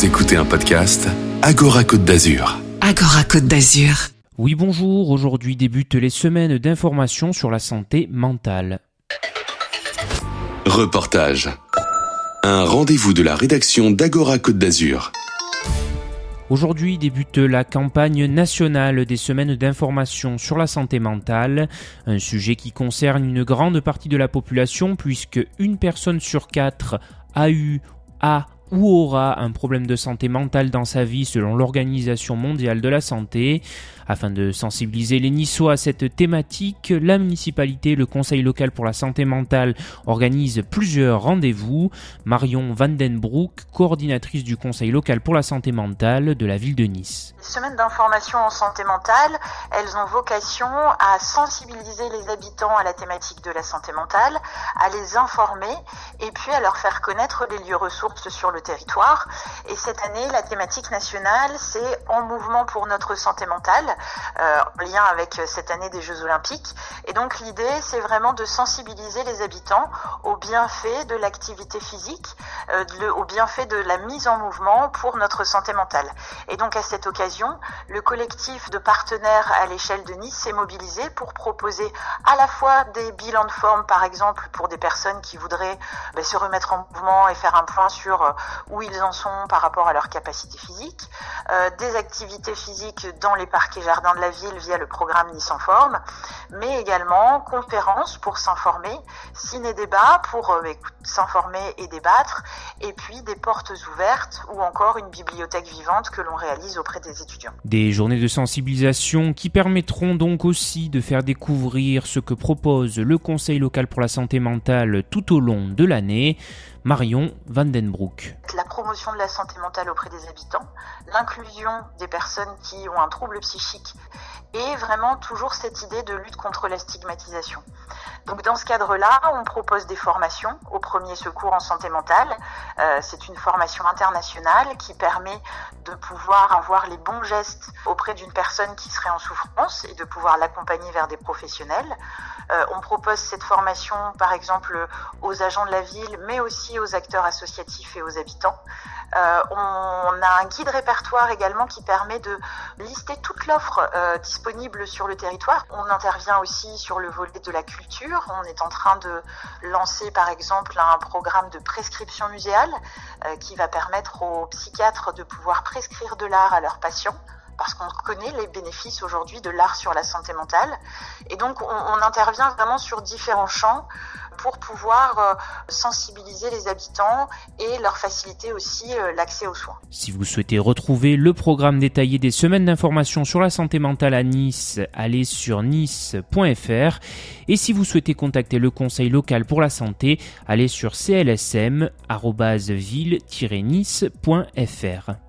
Vous écoutez un podcast Agora Côte d'Azur. Agora Côte d'Azur. Oui, bonjour. Aujourd'hui débutent les semaines d'information sur la santé mentale. Reportage. Un rendez-vous de la rédaction d'Agora Côte d'Azur. Aujourd'hui débute la campagne nationale des semaines d'information sur la santé mentale, un sujet qui concerne une grande partie de la population puisque une personne sur 4 a ou aura un problème de santé mentale dans sa vie selon l'Organisation mondiale de la santé. Afin de sensibiliser les Niçois à cette thématique, la municipalité et le conseil local pour la santé mentale organisent plusieurs rendez-vous. Marion Vandenbroek, coordinatrice du conseil local pour la santé mentale de la ville de Nice. Les semaines d'information en santé mentale, elles ont vocation à sensibiliser les habitants à la thématique de la santé mentale, à les informer et puis à leur faire connaître les lieux ressources sur le territoire. Et cette année, la thématique nationale, c'est En mouvement pour notre santé mentale, en lien avec cette année des Jeux Olympiques. Et donc l'idée, c'est vraiment de sensibiliser les habitants aux bienfaits de l'activité physique, aux bienfaits de la mise en mouvement pour notre santé mentale. Et donc à cette occasion, le collectif de partenaires à l'échelle de Nice s'est mobilisé pour proposer à la fois des bilans de forme, par exemple, pour des personnes qui voudraient se remettre en mouvement et faire un point sur où ils en sont par rapport à leur capacité physique, des activités physiques dans les parcs et jardins de la ville via le programme Nice en forme, mais également conférences pour s'informer, ciné-débat pour s'informer et débattre, et puis des portes ouvertes ou encore une bibliothèque vivante que l'on réalise auprès des étudiants. Des journées de sensibilisation qui permettront donc aussi de faire découvrir ce que propose le conseil local pour la santé mentale tout au long de l'année. Marion Vandenbroek. La promotion de la santé mentale auprès des habitants, l'inclusion des personnes qui ont un trouble psychique et vraiment toujours cette idée de lutte contre la stigmatisation. Donc dans ce cadre-là, on propose des formations au premier secours en santé mentale. C'est une formation internationale qui permet de pouvoir avoir les bons gestes auprès d'une personne qui serait en souffrance et de pouvoir l'accompagner vers des professionnels. On propose cette formation par exemple aux agents de la ville, mais aussi aux acteurs associatifs et aux habitants. On a un guide répertoire également qui permet de lister toute l'offre disponible sur le territoire. On intervient aussi sur le volet de la culture. On est en train de lancer par exemple un programme de prescription muséale qui va permettre aux psychiatres de pouvoir prescrire de l'art à leurs patients, parce qu'on connaît les bénéfices aujourd'hui de l'art sur la santé mentale. Et donc on intervient vraiment sur différents champs pour pouvoir sensibiliser les habitants et leur faciliter aussi l'accès aux soins. Si vous souhaitez retrouver le programme détaillé des semaines d'information sur la santé mentale à Nice, allez sur nice.fr. Et si vous souhaitez contacter le conseil local pour la santé, allez sur clsm@ville-nice.fr.